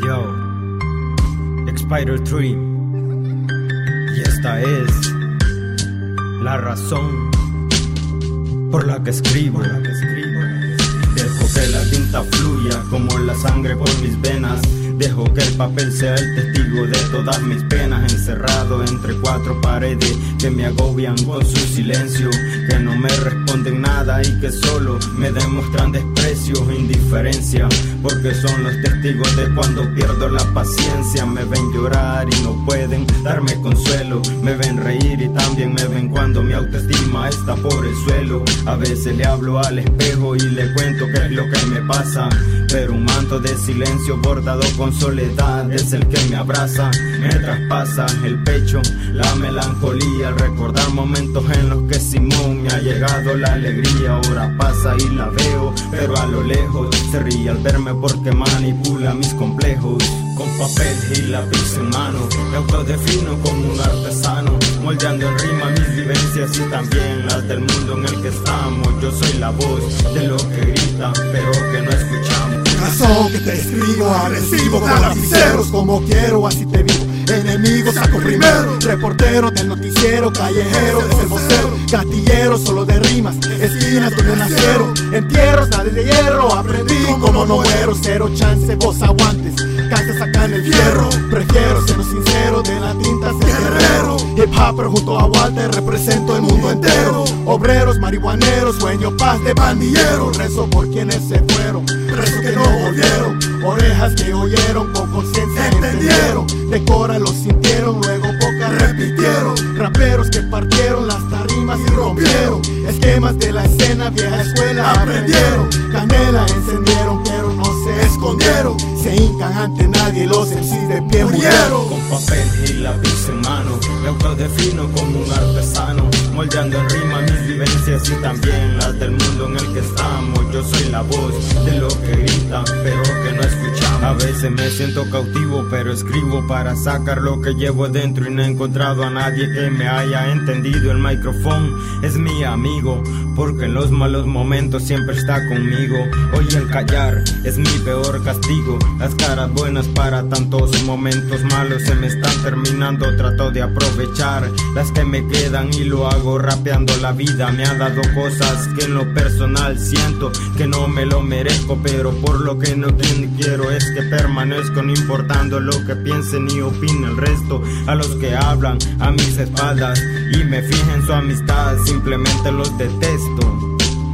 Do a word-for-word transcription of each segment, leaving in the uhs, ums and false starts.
Yo, Spider tres, y esta es la razón por la que escribo. Dejo que la tinta fluya como la sangre por mis venas. Dejo que el papel sea el testigo de todas mis penas. Encerrado entre cuatro paredes que me agobian con su silencio, que no me responden nada y que solo me demuestran desprecio e indiferencia, porque son los testigos de cuando pierdo la paciencia. Me ven llorar y no pueden darme consuelo. Me ven reír y también me ven cuando mi autoestima está por el suelo. A veces le hablo al espejo y le cuento qué es lo que me pasa, pero un manto de silencio bordado con soledad es el que me abraza. Me traspasa el pecho la melancolía al recordar momentos en los que Simón me ha llegado la alegría. Ahora pasa y la veo, pero a lo lejos se ríe al verme porque manipula mis complejos. Con papel y lápiz en mano me autodefino como un artesano, moldeando en rima mis vivencias y también las del mundo en el que estamos. Yo soy la voz de lo que grita, pero que no escuchamos. Razón que te escribo, agresivo con lapiceros, como quiero así te vivo. Enemigo saco primero, reportero del noticiero, callejero desde el vocero, gatillero solo de rimas, esquinas donde nacieron, entierros nada de hierro, aprendí como noguero, cero chance vos aguantes, cansa sacan el fierro, prefiero ser sincero, de la tinta ser guerrero, hip hop pero junto a Walter represento el mundo entero, obreros, marihuaneros, sueño paz de bandilleros, rezo por quienes se fueron, rezo que no volvieron, orejas que oyeron, con conciencia entendieron, decora los sintieron, luego pocas repitieron, raperos que partieron las tarimas y rompieron, esquemas de la escena, vieja escuela aprendieron, canela encendieron pero no se escondieron, se hincan ante nadie, los M Cs de pie murieron. Con papel y lápiz en mano me autodefino como un artesano, moldeando en rima mis vivencias y también las del mundo en el que estamos. Yo soy la voz de lo que grita, pero que no escuchamos. A veces me siento cautivo, pero escribo para sacar lo que llevo dentro y no he encontrado a nadie que me haya entendido. El micrófono es mi amigo, porque en los malos momentos siempre está conmigo. Hoy el callar es mi peor castigo. Las caras buenas para tantos momentos malos se me están terminando. Trato de aprovechar las que me quedan y lo hago rapeando. La vida me ha dado cosas que en lo personal siento que no me lo merezco, pero por lo que no quiero es que permanezco, no importando lo que piensen y opine el resto. A los que hablan a mis espaldas y me fijan en su amistad, simplemente los detesto.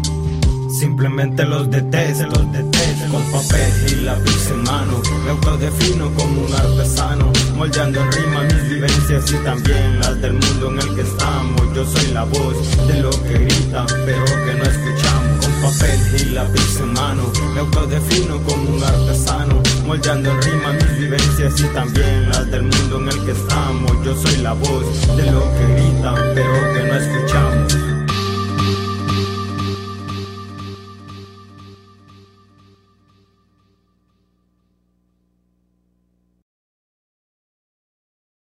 Simplemente los detesto, los detesto. Con papel y lápiz en mano me autodefino como un artesano, moldeando en rima mis vivencias y también las del mundo en el que estamos. Yo soy la voz de lo que grita, pero que no escuchamos. Con papel y lápiz en mano me autodefino como un artesano, moldeando en rima mis vivencias y también las del mundo en el que estamos. Yo soy la voz de lo que grita,